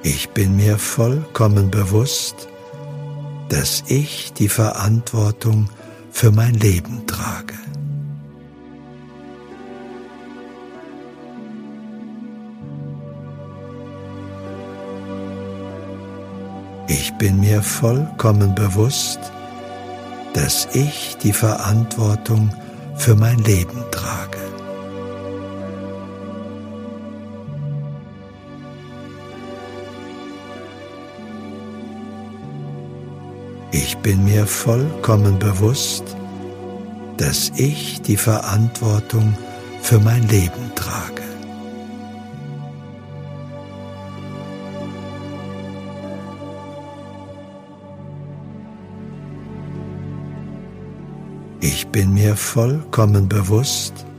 Ich bin mir vollkommen bewusst, dass ich die Verantwortung für mein Leben trage. Ich bin mir vollkommen bewusst, dass ich die Verantwortung für mein Leben trage. Ich bin mir vollkommen bewusst, dass ich die Verantwortung für mein Leben trage. Ich bin mir vollkommen bewusst,